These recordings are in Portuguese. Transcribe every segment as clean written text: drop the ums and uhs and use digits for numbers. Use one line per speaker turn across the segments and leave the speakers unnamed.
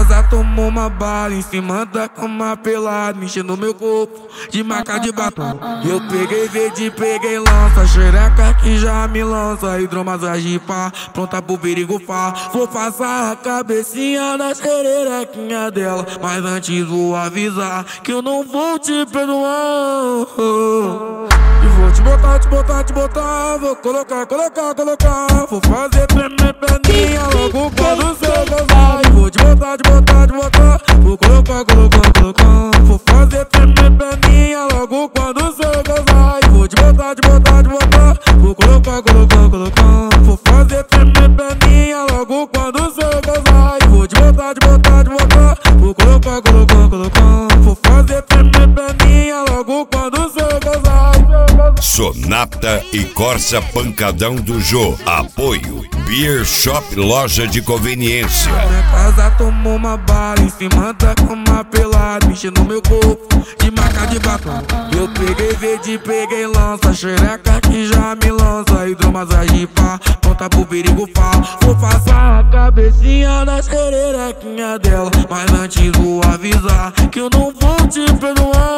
casa tomou uma bala em cima da cama pelado, mexendo meu corpo de marca de batom. Eu peguei verde, peguei lança, xereca que já me lança, hidromassagem pá, pronta pro perigo pá. Vou passar a cabecinha na xererequinha dela, mas antes vou avisar que eu não vou te perdoar. E vou te botar, vou colocar. Vou fazer tremer perninha logo quando cê gozar. E vou te botar, vou colocar. Vou fazer tremer perninha logo quando cê gozar. E vou te botar, vou colocar. Vou fazer tremer perninha logo quando cê gozar. E vou te botar, vou colocar. Vou fazer tremer perninha logo quando cê gozar.
Sonata e Corsa Pancadão do Jô. Apoio Beer Shop, loja de conveniência.
Minha casa tomou uma bala em cima da cama pelado, mexendo meu corpo de marca de batom. Eu peguei verde, peguei lança, xereca que já me lança, hidromassagem pá, pronta pro perigo pá. Vou passar a cabecinha na xererequinha dela, mas antes vou avisar que eu não vou te perdoar.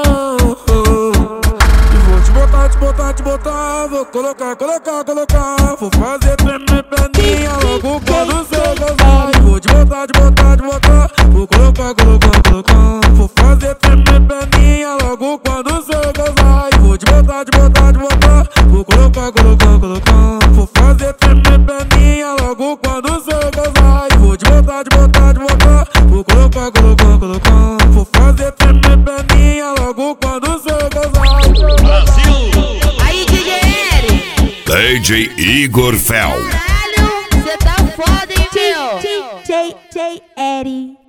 Te botar, vou colocar. Vou fazer tremer perninha logo quando cê gozar. E vou te botar, vou colocar. Vou fazer tremer perninha logo quando cê gozar. E vou te botar, vou colocar. Vou fazer tremer perninha logo quando cê gozar. E vou te botar, vou colocar. Vou fazer tremer perninha logo quando cê gozar.
DJ Igor Fel.
Caralho, cê tá foda, hein, meu?
DJ Eri.